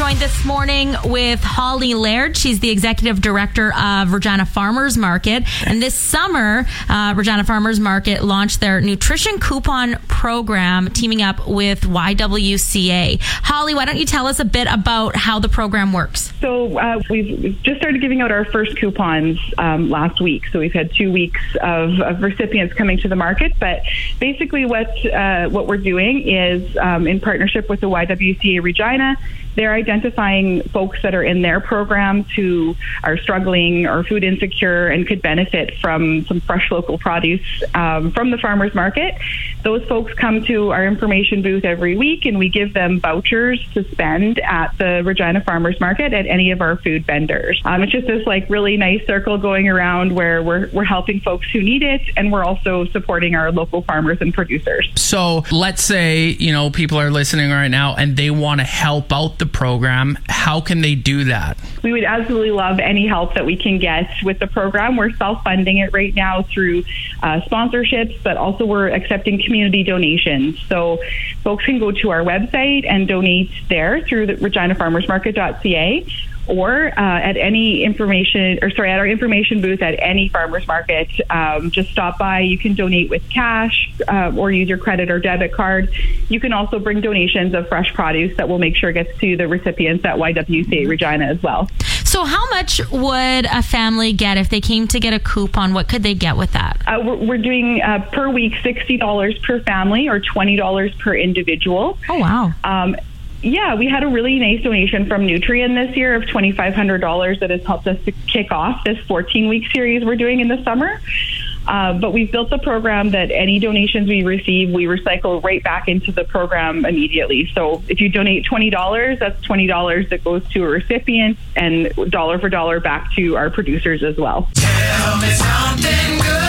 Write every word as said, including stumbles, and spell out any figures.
joined this morning with Holly Laird. She's the Executive Director of Regina Farmers Market. And this summer, uh, Regina Farmers Market launched their nutrition coupon program, teaming up with Y W C A. Holly, why don't you tell us a bit about how the program works? So uh, we've just started giving out our first coupons um, last week. So we've had two weeks of, of recipients coming to the market. But basically what uh, what we're doing is um, in partnership with the Y W C A Regina, they're identifying folks that are in their programs who are struggling or food insecure and could benefit from some fresh local produce um, from the farmers market. Those folks come to our information booth every week, and we give them vouchers to spend at the Regina Farmers Market at any of our food vendors. Um, it's just this like really nice circle going around where we're we're helping folks who need it, and we're also supporting our local farmers and producers. So let's say, you know, people are listening right now and they want to help out the program. How can they do that? We would absolutely love any help that we can get with the program. We're self-funding it right now through uh, sponsorships, but also we're accepting community donations. So folks can go to our website and donate there through the regina farmers market dot c a. or uh, at any information, or sorry, at our information booth at any farmers market. Um, just stop by. You can donate with cash uh, or use your credit or debit card. You can also bring donations of fresh produce that we'll make sure gets to the recipients at Y W C A Regina as well. So how much would a family get if they came to get a coupon? What could they get with that? Uh, we're, we're doing uh, per week sixty dollars per family or twenty dollars per individual. Oh, wow. Um, Yeah, we had a really nice donation from Nutrien this year of twenty-five hundred dollars that has helped us to kick off this fourteen-week series we're doing in the summer. Uh, but we've built the program that any donations we receive, we recycle right back into the program immediately. So if you donate twenty dollars, that's twenty dollars that goes to a recipient, and dollar for dollar back to our producers as well. Tell me something good.